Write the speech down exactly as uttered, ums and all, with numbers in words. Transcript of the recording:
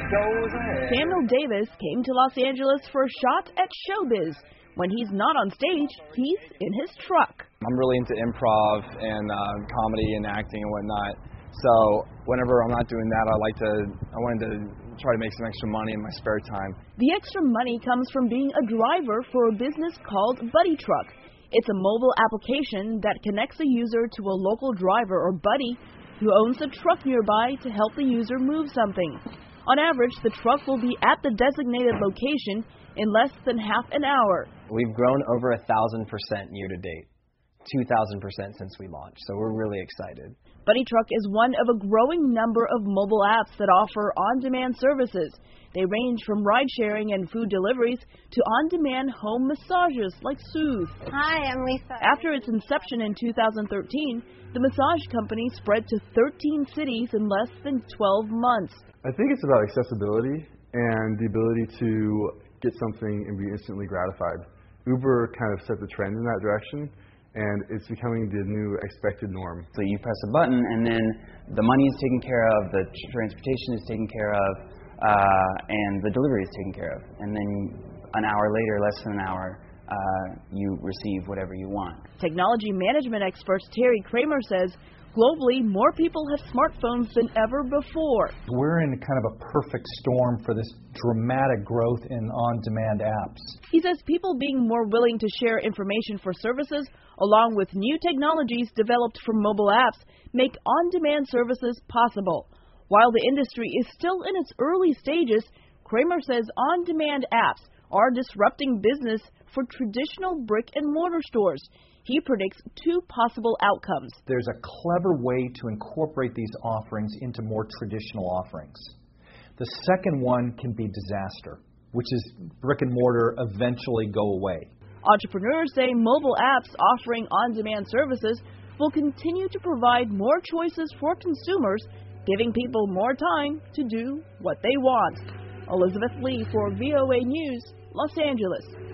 goes ahead. Samuel Davis came to Los Angeles for a shot at showbiz. When he's not on stage, he's in his truck. I'm really into improv and uh, comedy and acting and whatnot. So whenever I'm not doing that, I like to, I wanted to try to make some extra money in my spare time. The extra money comes from being a driver for a business called Buddy Truck. It's a mobile application that connects a user to a local driver or buddy who owns a truck nearby to help the user move something. On average, the truck will be at the designated location in less than half an hour. We've grown over a thousand percent year to date, two thousand percent since we launched, so we're really excited. Buddy Truck is one of a growing number of mobile apps that offer on-demand services. They range from ride-sharing and food deliveries to on-demand home massages like Soothe. Hi, I'm Lisa. After its inception in two thousand thirteen, the massage company spread to thirteen cities in less than twelve months. I think it's about accessibility and the ability to get something and be instantly gratified. Uber kind of set the trend in that direction, and it's becoming the new expected norm. So you press a button, and then the money is taken care of, the transportation is taken care of, uh, and the delivery is taken care of. And then an hour later, less than an hour, uh, you receive whatever you want. Technology management expert Terry Kramer says globally, more people have smartphones than ever before. We're in kind of a perfect storm for this dramatic growth in on-demand apps. He says people being more willing to share information for services, along with new technologies developed from mobile apps, make on-demand services possible. While the industry is still in its early stages, Kramer says on-demand apps are disrupting business for traditional brick-and-mortar stores. He predicts two possible outcomes. There's a clever way to incorporate these offerings into more traditional offerings. The second one can be disaster, which is brick and mortar eventually go away. Entrepreneurs say mobile apps offering on-demand services will continue to provide more choices for consumers, giving people more time to do what they want. Elizabeth Lee for V O A News, Los Angeles.